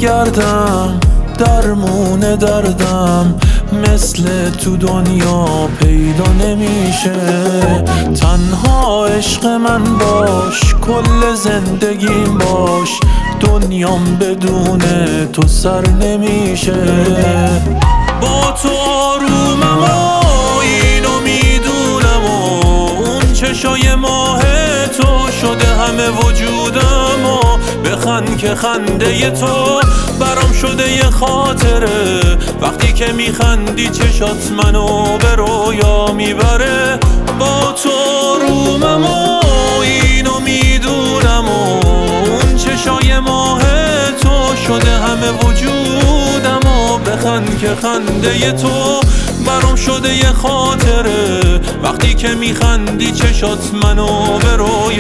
بگردم درمون دردم مثل تو دنیا پیدا نمیشه. تنها عشق من باش، کل زندگیم باش، دنیام بدون تو سر نمیشه. با تو آرومم و اینو میدونم و اون چشای ماه تو شده همه وجودم و بخند که خنده تو برام شده یه خاطره. وقتی که میخندی چشات منو به رویا میبره. با تو آرومم و اینو میدونم و اون چشای ماه تو شده همه وجودم و بخند که خنده تو برام شده یه خاطره. وقتی که میخندی چشات منو به رویا